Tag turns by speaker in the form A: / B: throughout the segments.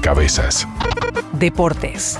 A: Rompecabezas.
B: Deportes.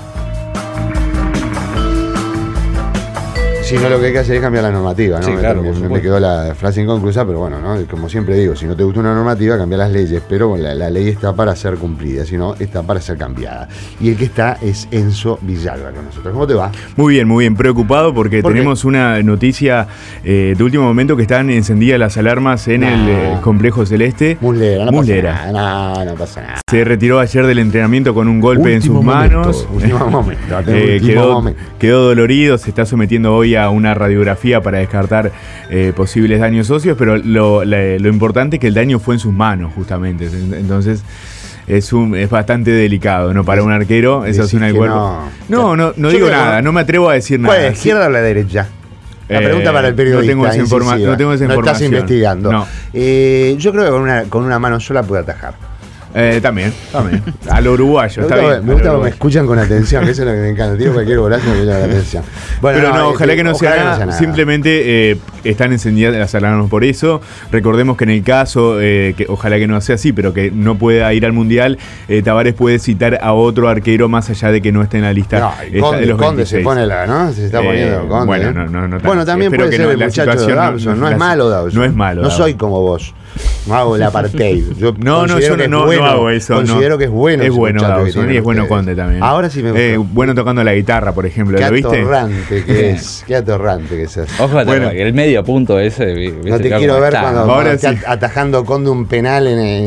C: Si no, lo que hay que hacer es cambiar la normativa, ¿no?
D: Sí, claro,
C: me quedó la frase inconclusa, pero bueno, ¿no? Como siempre digo, si no te gusta una normativa, cambia las leyes, pero la ley está para ser cumplida, si no, está para ser cambiada. Y el que está es Enzo Villalba con nosotros. ¿Cómo te va?
E: Muy bien, preocupado porque tenemos una noticia de último momento que están encendidas las alarmas en el complejo celeste.
C: Muslera, no pasa nada.
E: Se retiró ayer del entrenamiento con un golpe en sus manos.
C: Último momento.
E: Quedó dolorido, se está sometiendo hoy a una radiografía para descartar posibles daños óseos, pero lo importante es que el daño fue en sus manos, justamente. Entonces es bastante delicado, ¿no? Para un arquero, esa es una del cuerpo. No digo nada, no me atrevo a decir nada.
C: ¿Cuál es, izquierda o la derecha? La pregunta para el periodista.
E: No tengo esa información.
C: No estás investigando.
E: No.
C: Yo creo que con una mano sola puede atajar.
E: También. A lo uruguayo, está bien.
C: Me gusta que me escuchan con atención, que eso es lo que me encanta. Tiro cualquier golazo y me llama la atención. Bueno,
E: pero ojalá que no sea nada. Simplemente están encendidas las alarmas por eso. Recordemos que en el caso, que ojalá que no sea así, pero que no pueda ir al Mundial, Tavares puede citar a otro arquero más allá de que no esté en la lista
C: de los Conde 26. Se pone ¿no? Se está poniendo Conde.
E: Bueno, no
C: bueno, también puede ser el muchacho de Dawson. No es malo Dawson.
E: No es malo.
C: No soy como vos. No hago el apartheid.
E: Yo no hago eso.
C: Considero que es bueno.
E: Es bueno Dawson y es bueno Conde también.
C: Ahora sí me gusta.
E: Bueno tocando la guitarra, por ejemplo. ¿Lo viste?
C: Qué atorrante que es.
D: Ojo, el medio punto ese.
C: No te quiero ver cuando estás atajando Conde un penal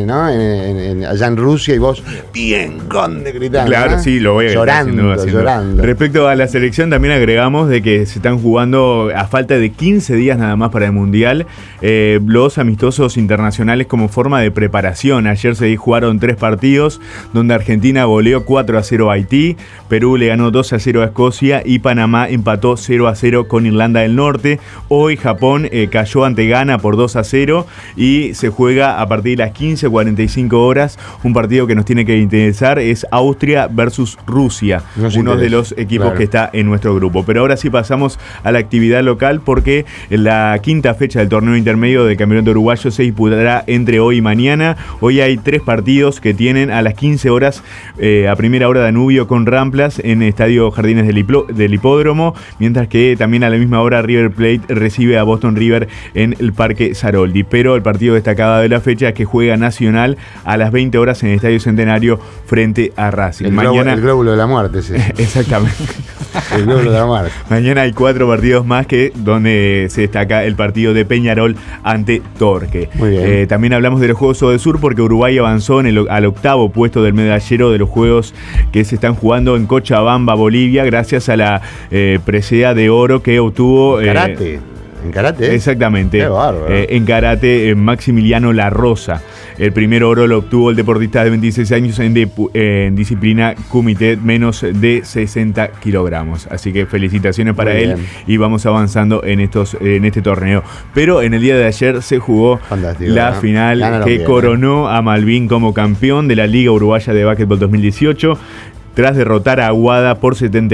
C: allá en Rusia y vos, bien, Conde, gritando.
E: Claro, sí, lo voy a llorando. Respecto a la selección, también agregamos de que se están jugando a falta de 15 días nada más para el Mundial los amistosos internacionales como forma de preparación. Ayer se jugaron 3 partidos donde Argentina goleó 4-0 a Haití, Perú le ganó 2-0 a Escocia y Panamá empató 0-0 con Irlanda del Norte. Hoy Japón cayó ante Ghana por 2-0 y se juega a partir de las 15:45 horas. Un partido que nos tiene que interesar es Austria versus Rusia, uno de los equipos que está en nuestro grupo. Pero ahora sí pasamos a la actividad local porque la quinta fecha del torneo intermedio del Campeonato Uruguayo se disputará entre hoy y mañana. Hoy hay 3 partidos que tienen a las 15 horas a primera hora Danubio con Ramplas en Estadio Jardines del Hipódromo, mientras que también a la misma hora River Plate recibe a Boston River en el Parque Saroldi. Pero el partido destacado de la fecha es que juega Nacional a las 20 horas en el Estadio Centenario frente a Racing.
C: El glóbulo de la muerte, sí.
E: Exactamente.
C: El glóbulo de la muerte.
E: Mañana hay 4 partidos más donde se destaca el partido de Peñarol ante Torque.
C: Muy bien.
E: También hablamos de los Juegos del Sur porque Uruguay avanzó al 8º puesto del medallero de los Juegos que se están jugando en Cochabamba, Bolivia, gracias a la presea de oro que obtuvo...
C: Karate. ¿En karate?
E: Exactamente.
C: Qué bárbaro.
E: En karate, Maximiliano La Rosa. El primer oro lo obtuvo el deportista de 26 años en disciplina kumite menos de 60 kilogramos. Así que felicitaciones para él y vamos avanzando en este torneo. Pero en el día de ayer se jugó la final que coronó a Malvin como campeón de la Liga Uruguaya de Básquetbol 2018. Tras derrotar a Aguada por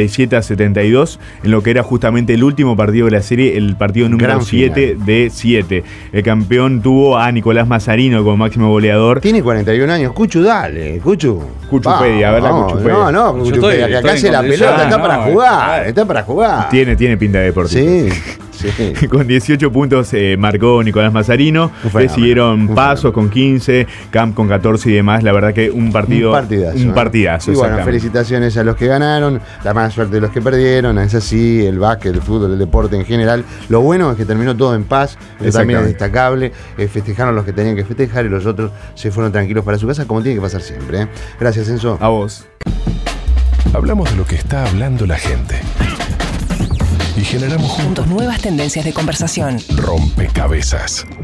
E: 77-72 en lo que era justamente el último partido de la serie, el partido número 7 de 7. El campeón tuvo a Nicolás Mazarino como máximo goleador.
C: Tiene 41 años. Cuchu, dale.
E: Cuchupedia, a ver la Cuchupedia.
C: No, Cuchupedia, que acá hace la pelota, está para jugar.
E: Tiene pinta de deportista.
C: Sí.
E: Con 18 puntos marcó Nicolás Mazarino. Le siguieron Pasos con 15, Camp con 14 y demás. La verdad que un partidazo.
C: Y bueno, felicitaciones a los que ganaron, la mala suerte de los que perdieron. Es así, el básquet, el fútbol, el deporte en general. Lo bueno es que terminó todo en paz. Eso también es destacable. Festejaron los que tenían que festejar y los otros se fueron tranquilos para su casa, como tiene que pasar siempre. Gracias, Enzo.
E: A vos.
A: Hablamos de lo que está hablando la gente y generamos juntos
B: nuevas tendencias de conversación.
A: Rompecabezas.